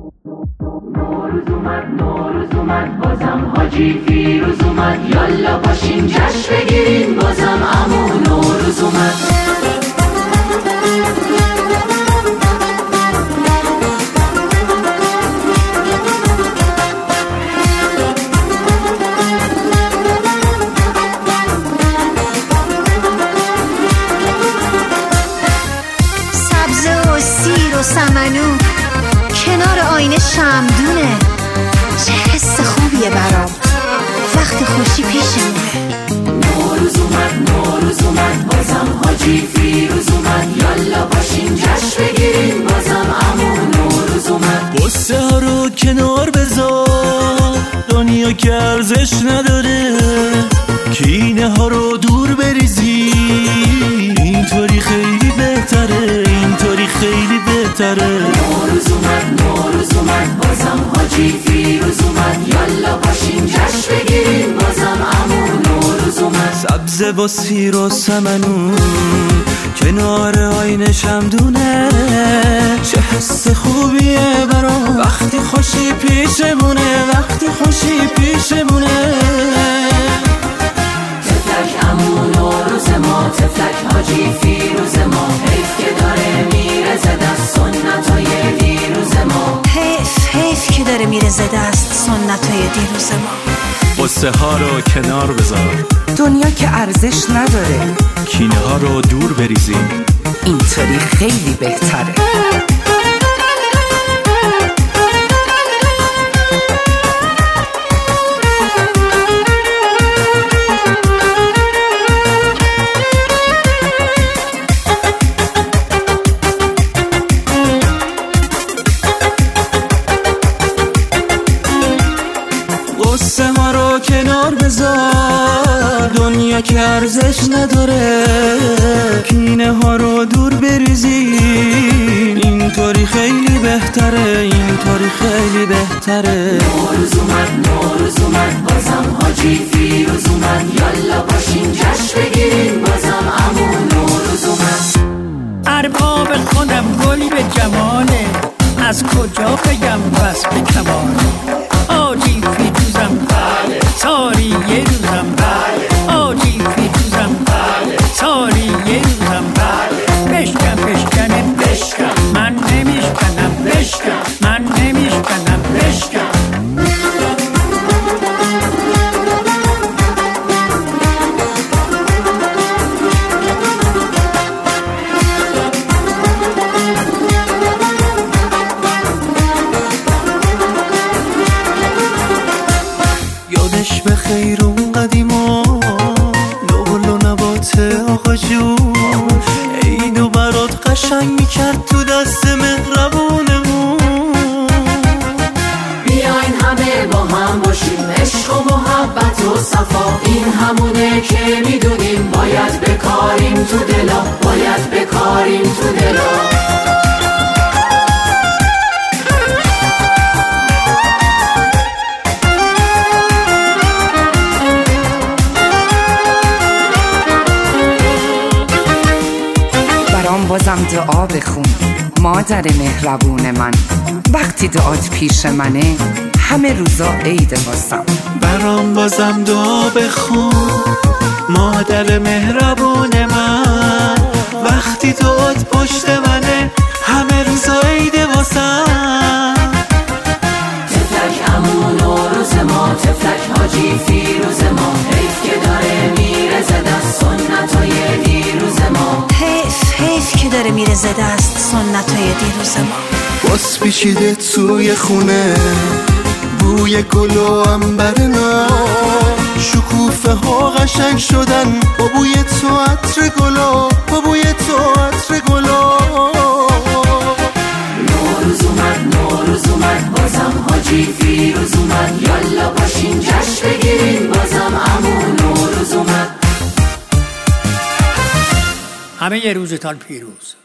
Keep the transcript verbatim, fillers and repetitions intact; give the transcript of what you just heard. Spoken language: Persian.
نوروز اومد نوروز اومد بازم حاجی فیروز اومد، یالا باشین جشن بگیرین بازم عمو نوروز اومد. سمنو کنار آینه شمدونه، چه حس خوبیه برام وقت خوشی پیشمونه. نوروز اومد نوروز اومد بازم حاجی فیروز اومد، یالا باشین جشن بگیرین بازم عمو نوروز اومد. قصه ها رو کنار بذار، دنیا که ارزش نداره، کینه ها رو دور بریزی، اینطوری خیلی بهتره، اینطوری خیلی بهتره. نوروز اومد نوروز اومد بازم حاجی فیروز اومد، یالا باشین جشن بگیرین بازم عمو نوروز اومد. سبزه با سیر و سمنو کنار آینه شمدونه، چه حس خوبیه برام وقتی خوشی پیشمونه، وقتی خوشی پیشمونه. تفلک عمو نوروز ما، تفلک حاجی فیروز ما، حیف که داره میره ز دست سنتای دیروز ما، حیف حیف که داره میره ز دست سنتای دیروز ما. قصه ها رو کنار بذار، دنیا که ارزش نداره، کینه ها رو دور بریزیم، اینطوری خیلی بهتره. قصه ها رو کنار بذار، دنیا که ارزش نداره، کینه ها رو دور بریزی، اینطوری خیلی بهتره، اینطوری خیلی بهتره. نوروز اومد نوروز اومد بازم حاجی فیروز اومد، یالا باشین جشن بگیرین بازم عمو نوروز اومد. ارباب خودم گلی به جماله، از کجا بگم بس به کماله. حاجی فیروزم بله، ساری یه روزم بله، حاجی فیروزم بله، ساری یه روزم بله. بشکن بشکنه بشکن، من نمیشکنم بشکن، من نمیشکنم بشکن. یادش به خیر اون قدیما، نقل و نبات آقا جون، عیدو برات قشنگ میکرد تو دست مهربونمون. بیاین همه با هم باشیم، عشق و محبت و صفا، این همونه که میدونیم باید بکاریم تو دلا، باید بکاریم تو دلا. بازم دعا بخون مادر مهربون من، وقتی دعات پیش منه همه روزا عید واسم. برام بازم دعا بخون مادر مهربون من، وقتی دعات پشت منه همه روزا عید واسم. تفلک عمو نوروز ما، تفلک حاجی فیروز ما، حیف که داره میره ز دست سنتای دیروز ما، حیف حیف که داره میره ز دست سنتای دیروز ما. باز پیچیده توی خونه بوی گل و عنبر ناب، شکوفه ها قشنگ شدن با بوی تو عطر گلا، با بوی تو عطر گلا. نوروز اومد نوروز اومد بازم حاجی فیروز اومد، یالا باشین جشن بگیرین بازم عمو نوروز اومد. همه یه روزتان پیروز.